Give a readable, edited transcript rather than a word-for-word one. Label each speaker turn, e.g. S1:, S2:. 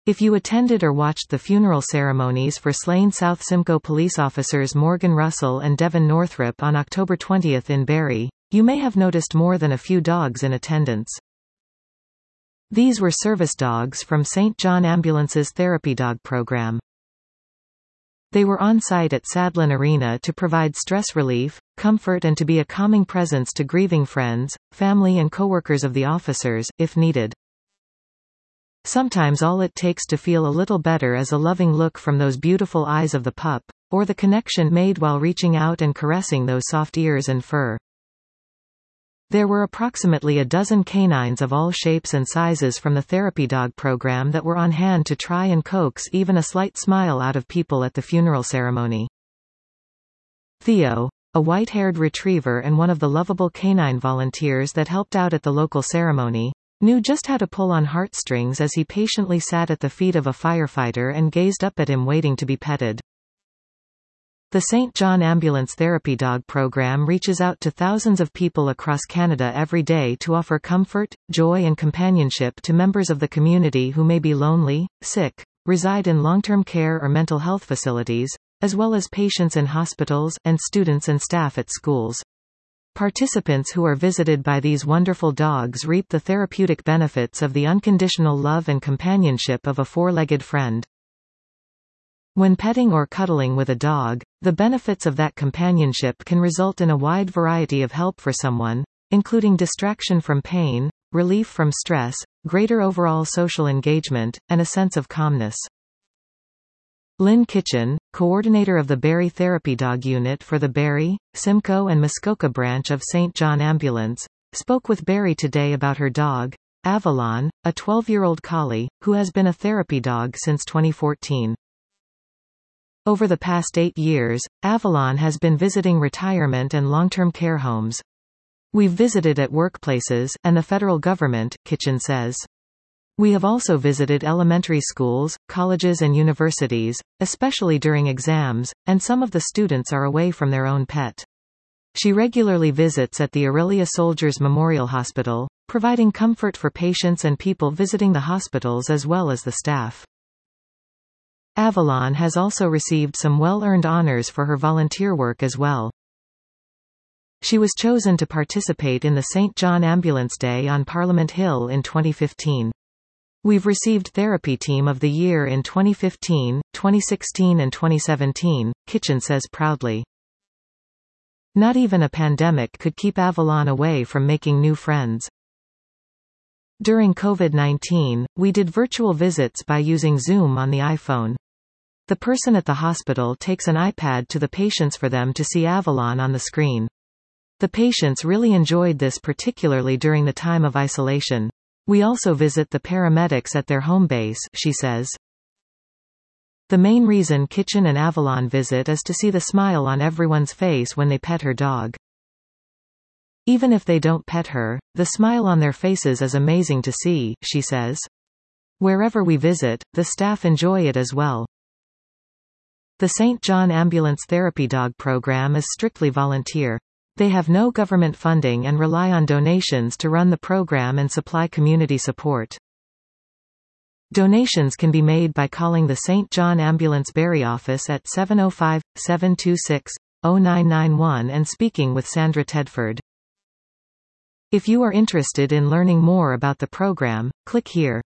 S1: If you attended or watched the funeral ceremonies for slain South Simcoe police officers Morgan Russell and Devon Northrup on October 20 in Barrie, you may have noticed more than a few dogs in attendance. These were service dogs from St. John Ambulance's therapy dog program. They were on site at Sadlon Arena to provide stress relief, comfort and to be a calming presence to grieving friends, family and coworkers of the officers, if needed. Sometimes all it takes to feel a little better is a loving look from those beautiful eyes of the pup, or the connection made while reaching out and caressing those soft ears and fur. There were approximately a dozen canines of all shapes and sizes from the therapy dog program that were on hand to try and coax even a slight smile out of people at the funeral ceremony. Theo, a white-haired retriever and one of the lovable canine volunteers that helped out at the local ceremony, knew just how to pull on heartstrings as he patiently sat at the feet of a firefighter and gazed up at him waiting to be petted. The St. John Ambulance Therapy Dog program reaches out to thousands of people across Canada every day to offer comfort, joy and companionship to members of the community who may be lonely, sick, reside in long-term care or mental health facilities, as well as patients in hospitals, and students and staff at schools. Participants who are visited by these wonderful dogs reap the therapeutic benefits of the unconditional love and companionship of a four-legged friend. When petting or cuddling with a dog, the benefits of that companionship can result in a wide variety of help for someone, including distraction from pain, relief from stress, greater overall social engagement, and a sense of calmness. Lynn Kitchen, coordinator of the Barrie Therapy Dog Unit for the Barrie, Simcoe and Muskoka branch of St. John Ambulance, spoke with Barrie Today about her dog, Avalon, a 12-year-old collie, who has been a therapy dog since 2014. Over the past 8 years, Avalon has been visiting retirement and long-term care homes. We've visited at workplaces, and the federal government, Kitchen says. We have also visited elementary schools, colleges and universities, especially during exams, and some of the students are away from their own pet. She regularly visits at the Orillia Soldiers Memorial Hospital, providing comfort for patients and people visiting the hospitals as well as the staff. Avalon has also received some well-earned honors for her volunteer work as well. She was chosen to participate in the St. John Ambulance Day on Parliament Hill in 2015. We've received Therapy Team of the Year in 2015, 2016 and 2017, Kitchen says proudly. Not even a pandemic could keep Avalon away from making new friends. During COVID-19, we did virtual visits by using Zoom on the iPhone. The person at the hospital takes an iPad to the patients for them to see Avalon on the screen. The patients really enjoyed this, particularly during the time of isolation. We also visit the paramedics at their home base, she says. The main reason Kitchen and Avalon visit is to see the smile on everyone's face when they pet her dog. Even if they don't pet her, the smile on their faces is amazing to see, she says. Wherever we visit, the staff enjoy it as well. The St. John Ambulance Therapy Dog program is strictly volunteer. They have no government funding and rely on donations to run the program and supply community support. Donations can be made by calling the St. John Ambulance Barrie office at 705-726-0991 and speaking with Sandra Tedford. If you are interested in learning more about the program, click here.